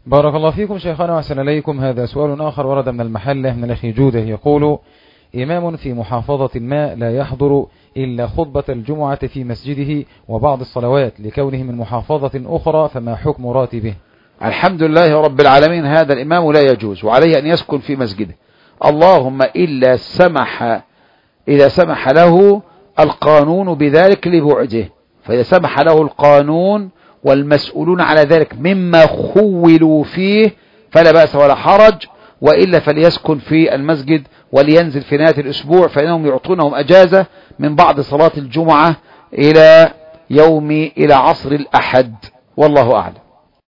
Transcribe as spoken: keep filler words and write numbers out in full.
بارك الله فيكم شيخنا وأحسن إليكم. هذا سؤال آخر ورد من المحلة من الأخي جودة، يقول: إمام في محافظة ما لا يحضر إلا خطبة الجمعة في مسجده وبعض الصلوات لكونه من محافظة أخرى، فما حكم راتبه؟ الحمد لله رب العالمين، هذا الإمام لا يجوز وعليه أن يسكن في مسجده، اللهم إلا سمح إذا سمح له القانون بذلك لبعده، فإذا سمح له القانون والمسؤولون على ذلك مما خولوا فيه فلا بأس ولا حرج، وإلا فليسكن في المسجد ولينزل في نهاية الأسبوع، فإنهم يعطونهم أجازة من بعد صلاة الجمعة إلى يوم إلى عصر الأحد، والله أعلم.